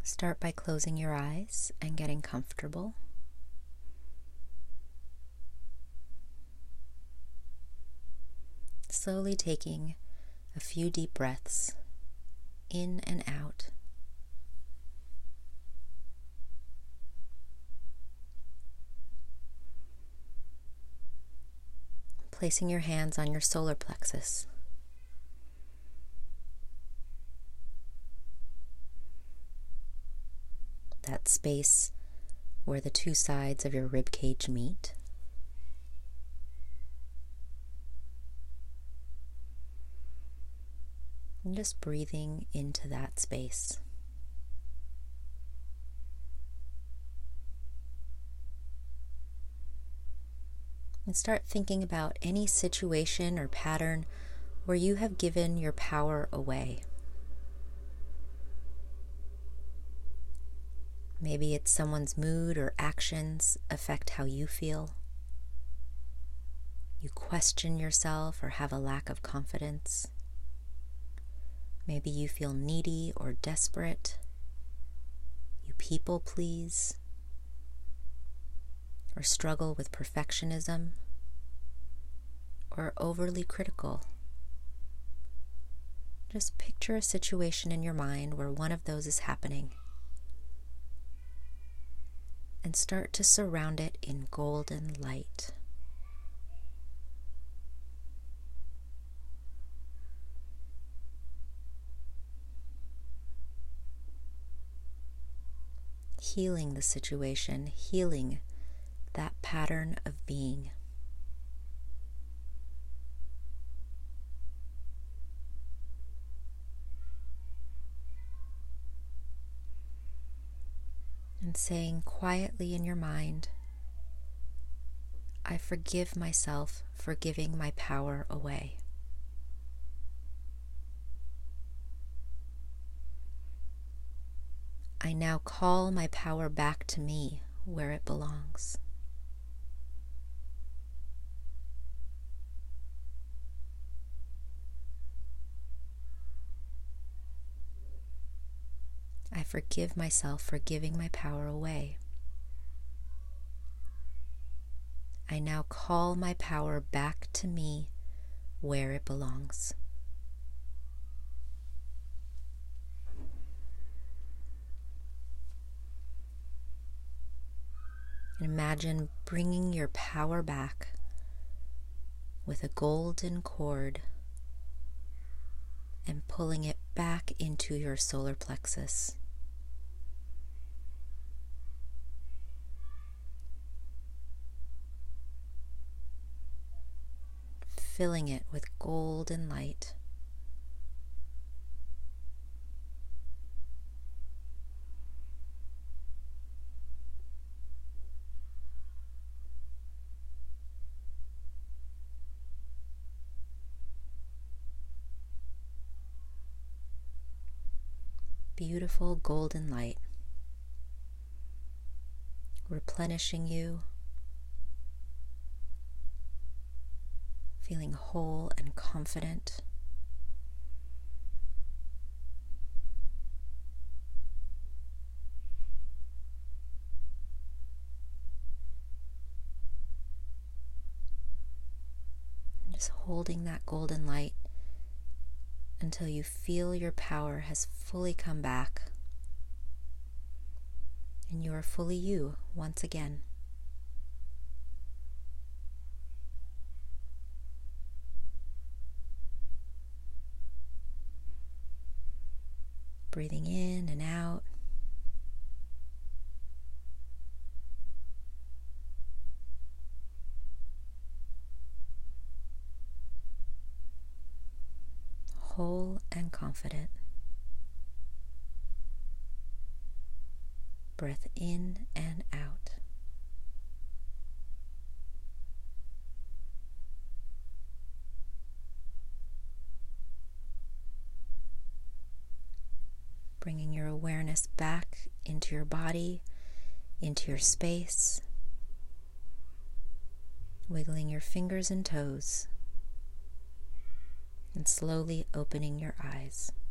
Start by closing your eyes and getting comfortable. Slowly taking a few deep breaths in and out. Placing your hands on your solar plexus. That space where the two sides of your rib cage meet. And just breathing into that space. And start thinking about any situation or pattern where you have given your power away. Maybe it's someone's mood or actions affect how you feel. You question yourself or have a lack of confidence. Maybe you feel needy or desperate. You people please. Or struggle with perfectionism. Or overly critical. Just picture a situation in your mind where one of those is happening. And start to surround it in golden light. Healing the situation, healing that pattern of being. And saying quietly in your mind, I forgive myself for giving my power away. I now call my power back to me where it belongs. I forgive myself for giving my power away. I now call my power back to me where it belongs. And imagine bringing your power back with a golden cord and pulling it back into your solar plexus. Filling it with golden light. Beautiful golden light, replenishing you, feeling whole and confident. And just holding that golden light until you feel your power has fully come back and you are fully you once again. Breathing in and out. Whole and confident. Breath in and out. Bringing your awareness back into your body, into your space. Wiggling your fingers and toes. And slowly opening your eyes.